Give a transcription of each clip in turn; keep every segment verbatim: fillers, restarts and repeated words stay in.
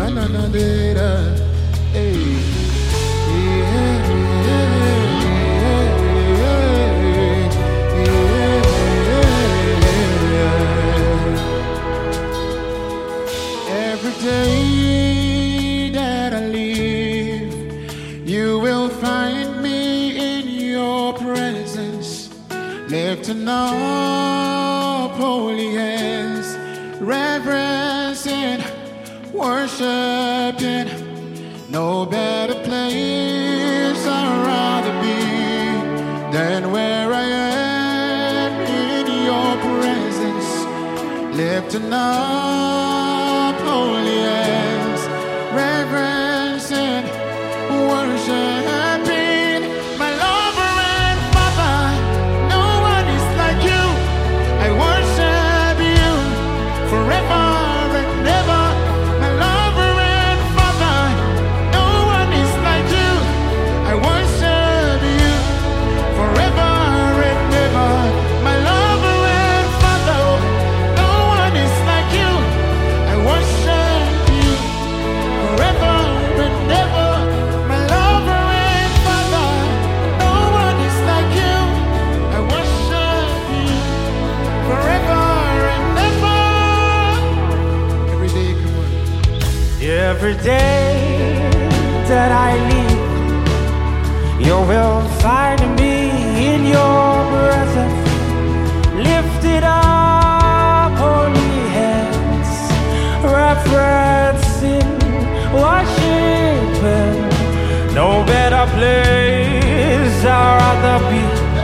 Every day that I live, you will find me in your presence, lifting up holy hands, reverencing, worshiping. No better place I'd rather be than where I am in your presence, lifting up holy hands, reverencing, worshiping. My lover and father, no one is like you. I worship you forever and ever. My lover and father, no one is like you. I worship you forever and ever. My lover and father, no one is like you. I worship you forever and ever. My lover and father, no one is like you. I worship you forever and ever. Every day, come on. Every day that I live, you will find me in your presence, lifted up holy hands, reverencing, worshiping. No better place I'd rather be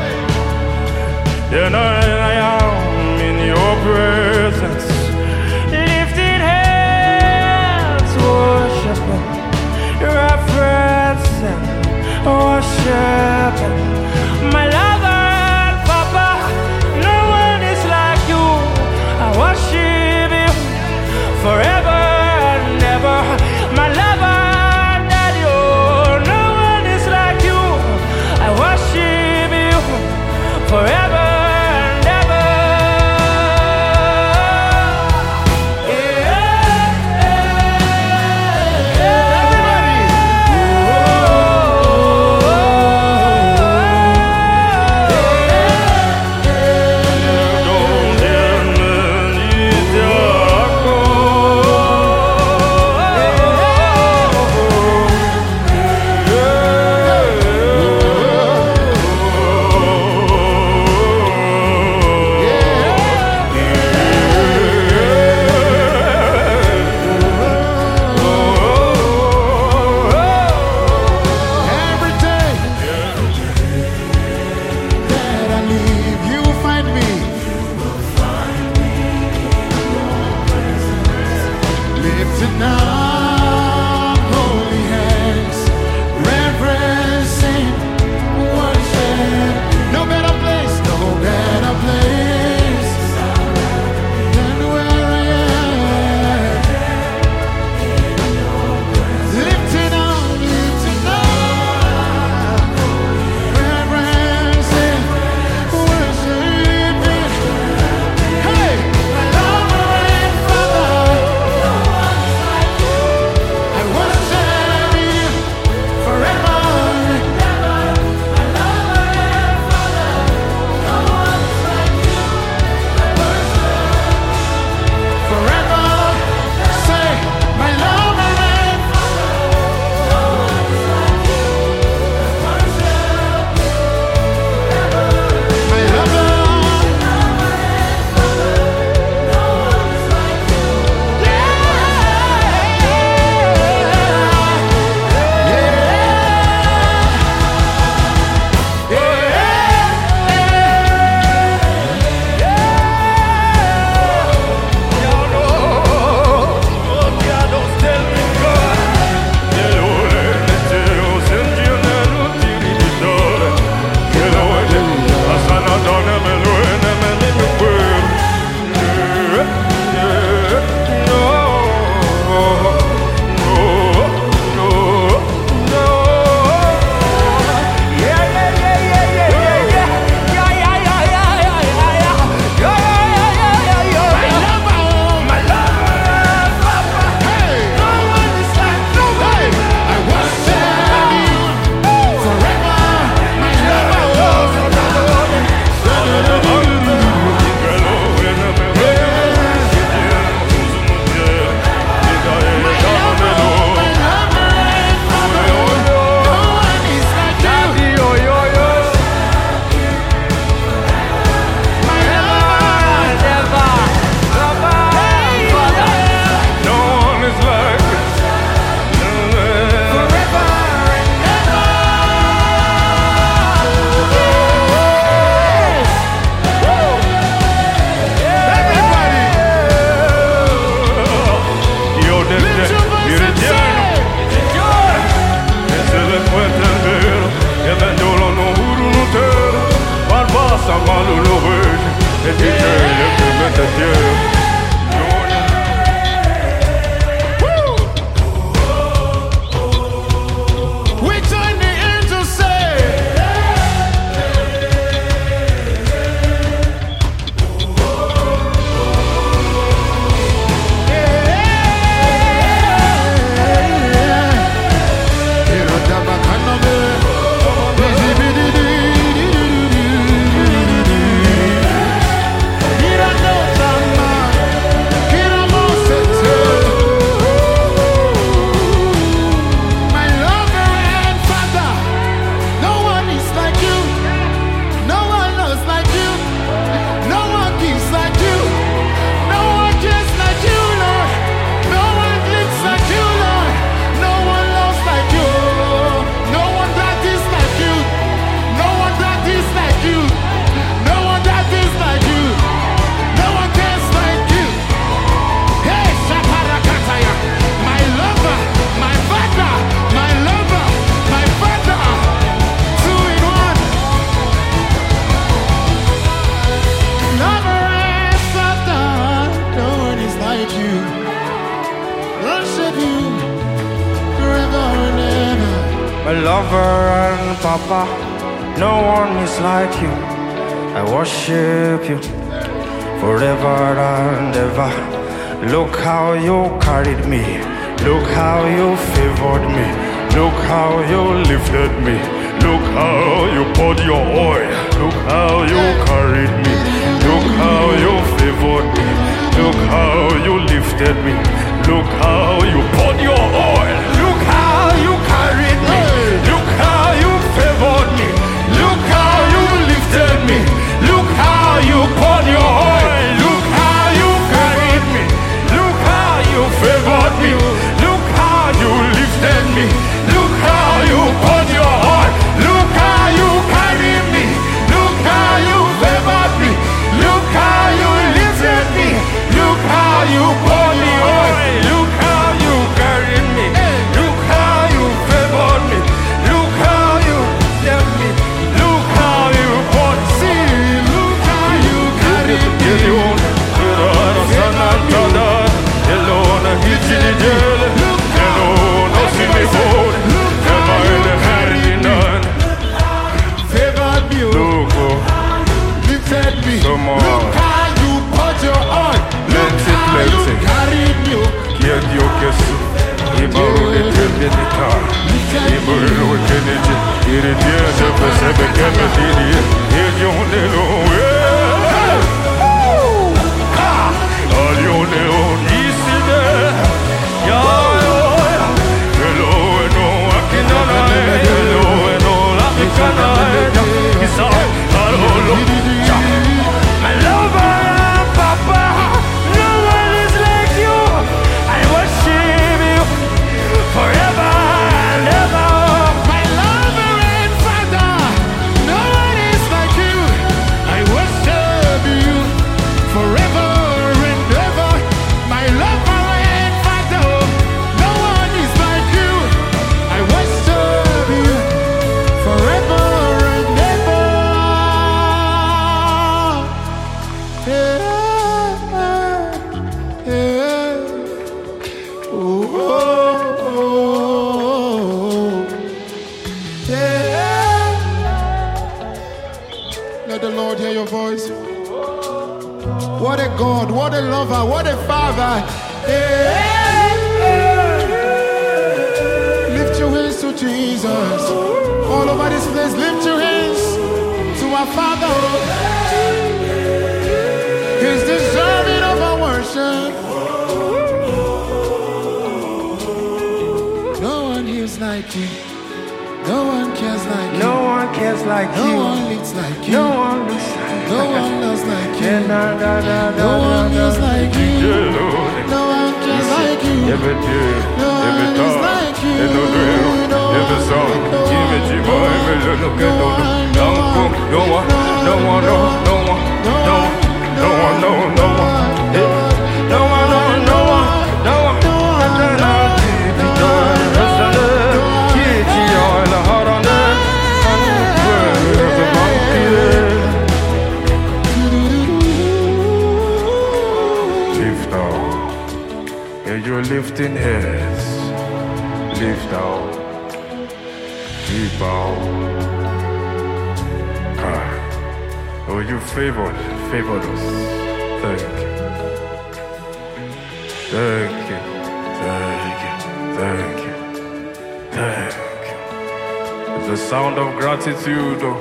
than I am in your presence, lifted hands, worshiping, reverencing, worshiping. My lover and papa, no one is like you. I worship you forever and ever. My lover and daddy, oh, no one is like you. I worship you forever and my lover and papa. No one is like you. I worship you forever and ever. Look how you carried me. Look how you favored me. Look how you lifted me. Look how you poured your oil. Look how you carried me. Look how you favored me. Look how you lifted me. Look how you poured your oil. Look how you carried me. Look how you favored me. Look how you lifted me. Look how you poured your oil. Look how you carried me. Look how you favored me. Look how you lifted me. Look how you poured your oil. Look how you carried me. Look how you favored me. Look how you lifted me. Look how you poured the oil. Look how you carried me. Look how you favored me. Look how you lifted me. Look how you poured. See, look how you carried me. Look how you poured your oil. Look how you carried me. My lover and papa, no one is like you. I worship you forever and ever. My lover and father, no one is like you. I worship you forever and ever. My lover and father, no one is like you. I worship you forever and ever. Yeah, yeah. Oh, oh, yeah. Let the Lord hear your voice. What a God, what a lover, what a father. Yeah. Lift your hands to Jesus. All over this place, lift your hands to our Father. He's deserving of our worship. No one hears like you. No one cares like you. No one cares like No you. one leads like you. No one looks like No one loves like you. Na, na, na, No na, one na, is na. like you. Yeah, Lord. No one cares like you. Every day, No every one is time, like you. every drill, No every one, song, no every one, chibo, no every one, little no kid, no one, no no one, no one, no one, no, no one, no, no one, no, no one, eh, no one, no, no one, no one, no, no, no, keep it going, rest of it, keep it all the heart on it, and it's a monkey. Lift now, yeah, you're lifting heads, lift now, deep out. Oh, you favored, favored us. Thank you. Thank you. Thank you. Thank you. Thank you. It's the sound of gratitude. Oh.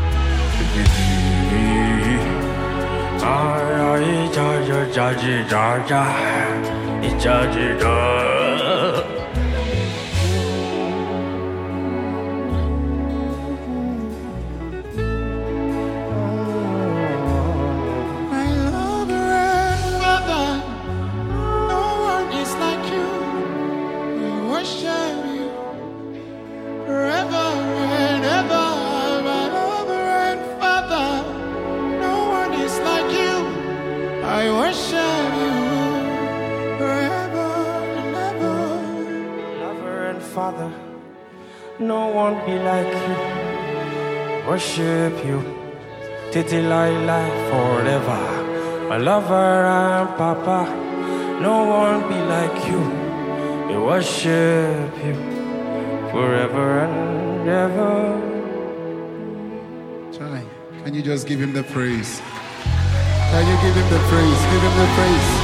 Ay, ay, ja, ja, ja, ja, ja, ja. Ja, ja, ja. Father, no one be like you. Worship you, titi lai lai forever. My lover and papa, no one be like you. We worship you forever and ever. Try. Can you just give him the praise? Can you give him the praise? Give him the praise.